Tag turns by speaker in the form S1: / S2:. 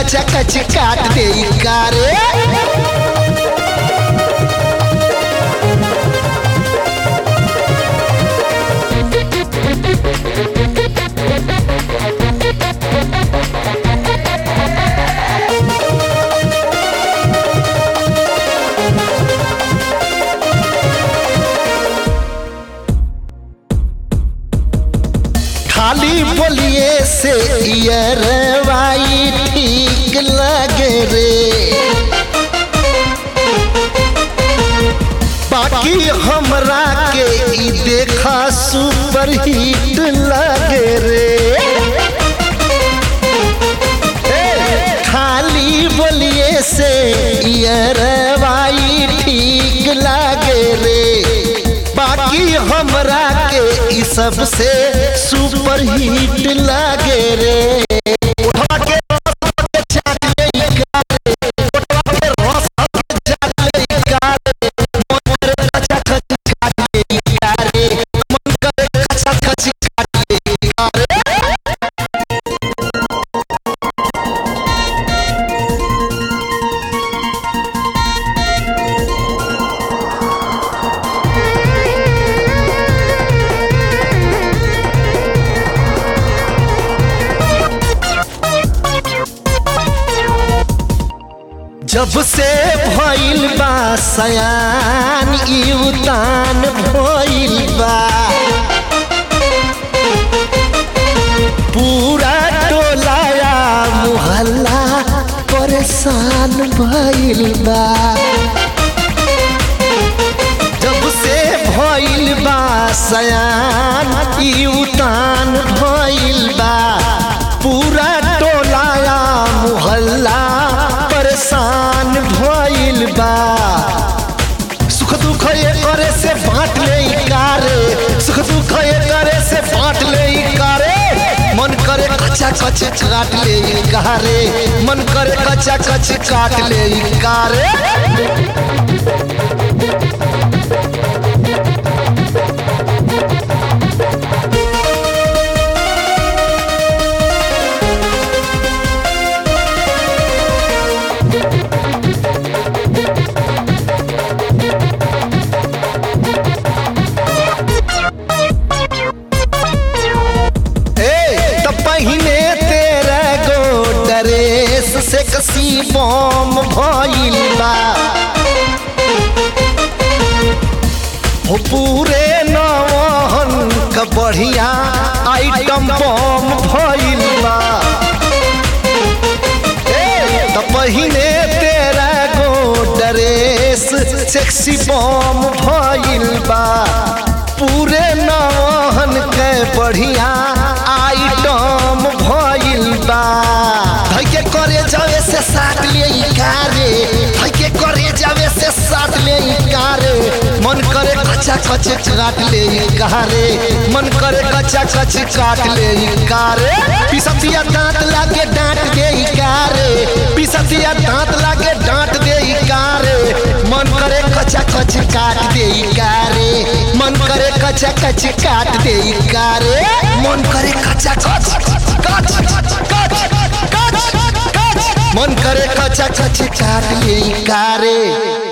S1: कच्चा कच काट दे कारे। खाली बोलिए से यारवाई ठीक लगे रे, बाकी हमरा के ई देखा सुपर हिट लगे रे। खाली बोलिए से यारवाई ठीक लगे रे, बाकी हमरा के ई सबसे सुपर हिट लागे रे। उठवा के रस के चाट ले गारे, उठवा के रस के चाट ले गारे, मन करे कच्चा कच काट ले गारे, मन करे कच्चा कच काट ले गारे। जब से भइल बा सयान ई उतान भइल बा, पूरा टोलाया मोहल्ला परेशान भइल बा। जब से भइल बा सयान ई उतान भइल बा, पूरा टोलाया मोहल्ला परेशान भइल बा। सुख दुख ये करे से बांट ले कारे, सुख दुख ये करे से बांट ले कारे, मन करे कच्चा कच काट ले कारे, मन करे कच्चा कच काट ले कारे। से कसी बम भइल बा, हो पूरे नौहन का बढ़िया आइटम बम भइल बा। तो पहिने तेरा गो ड्रेस सेक्सी बम भइल बा, पूरे नौहन के बढ़िया आइटम भइल बा। धइके करे जावे से साथ ले कारे, धइके करे जावे से साथ ले कारे, मन करे कच्चा कच काट ले कारे, मन करे कच्चा कच काट ले कारे। पिसतिया दांत लागे डांट दे कारे, पिसतिया दांत लागे डांट दे कारे, मन करे कच्चा कच काट दे कारे, मन करे कच्चा कच काट दे कारे, मन करे कच्चा कच कच कच मन करे कच्चा कच काट ले कारे।